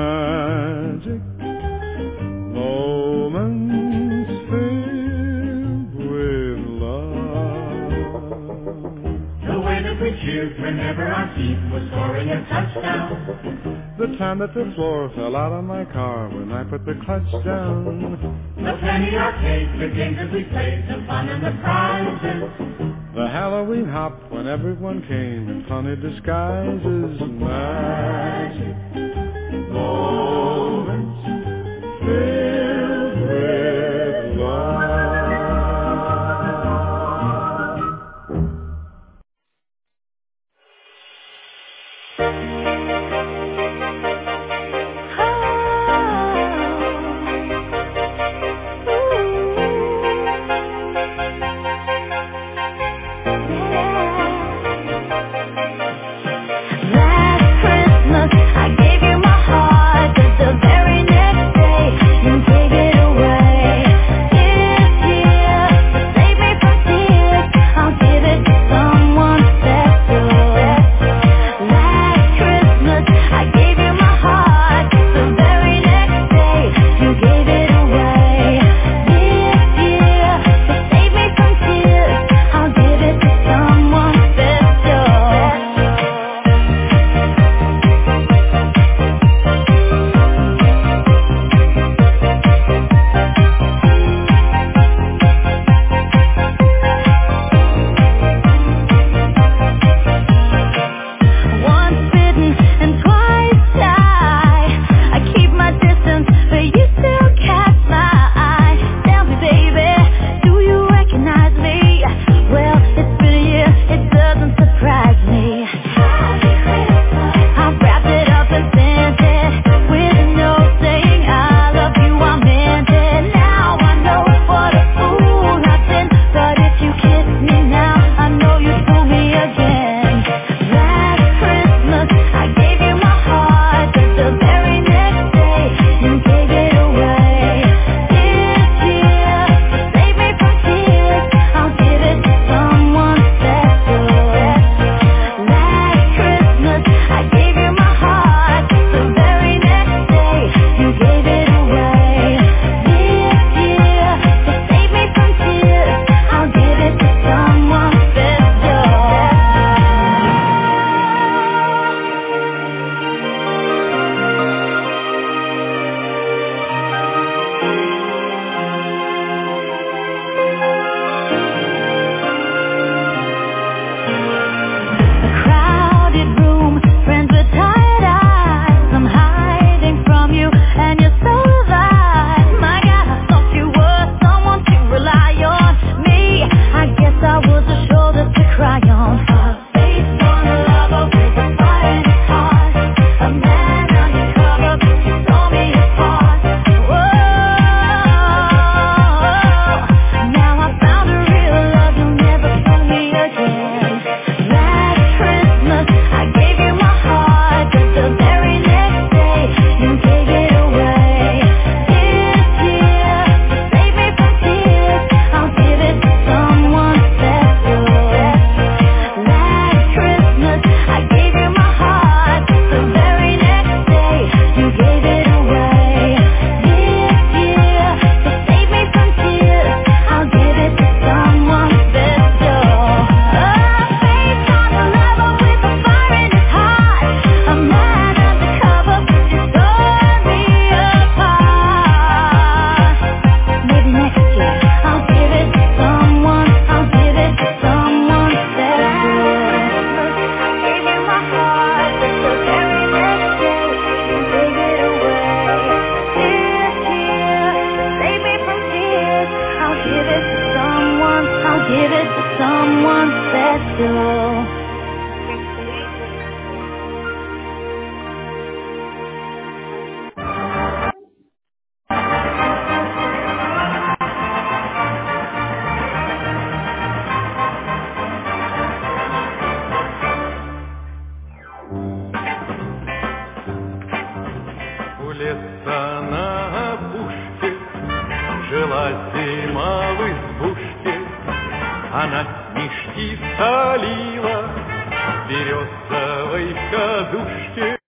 magic moments filled with love. The way that we cheered whenever our team was scoring a touchdown. The time that the floor fell out of my car when I put the clutch down. The penny arcade, the games that we played, the fun and the prizes. The Halloween hop when everyone came in funny disguises. Magic moments filled with love. леса на опушке жила зима в избушке. Она снежки солила в березовой кадушке.